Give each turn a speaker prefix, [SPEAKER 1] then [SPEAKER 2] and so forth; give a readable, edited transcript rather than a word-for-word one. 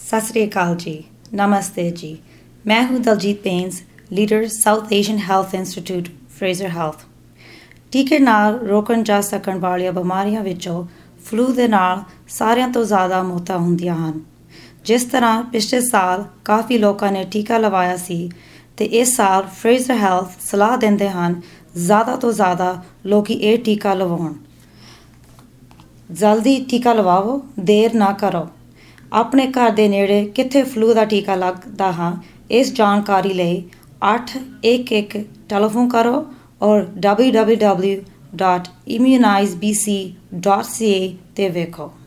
[SPEAKER 1] सत श्री अकाल जी, नमस्ते जी। मैं हूँ दलजीत पेन्स, leader South Asian health institute Fraser health. ਟੀਕੇ ਨਾਲ ਰੋਕਣ ਜਾ ਸਕਣ ਵਾਲੀਆਂ ਬਿਮਾਰੀਆਂ ਵਿੱਚੋਂ ਫਲੂ ਦੇ ਨਾਲ ਸਾਰਿਆਂ ਤੋਂ ਜ਼ਿਆਦਾ ਮੌਤਾਂ ਹੁੰਦੀਆਂ ਹਨ। ਜਿਸ ਤਰ੍ਹਾਂ ਪਿਛਲੇ ਸਾਲ ਕਾਫੀ ਲੋਕਾਂ ਨੇ ਟੀਕਾ ਲਵਾਇਆ ਸੀ ਤੇ ਇਸ ਸਾਲ ਫਰੇਜ਼ਰ ਹੈਲਥ ਸਲਾਹ ਦਿੰਦੇ ਹਨ ਜ਼ਿਆਦਾ ਤੋਂ ਜ਼ਿਆਦਾ ਲੋਕੀ ਇਹ ਟੀਕਾ ਲਵਾਉਣ। ਜਲਦੀ ਟੀਕਾ ਲਵਾਓ, ਦੇਰ ਨਾ ਕਰੋ। ਆਪਣੇ ਘਰ ਦੇ ਨੇੜੇ ਕਿੱਥੇ ਫਲੂ ਦਾ ਟੀਕਾ ਲੱਗਦਾ ਹਾਂ, ਇਸ ਜਾਣਕਾਰੀ ਲਈ 811 ਟੈਲੀਫੋਨ ਕਰੋ और www.immunizebc.ca ਤੇ ਵੇਖੋ।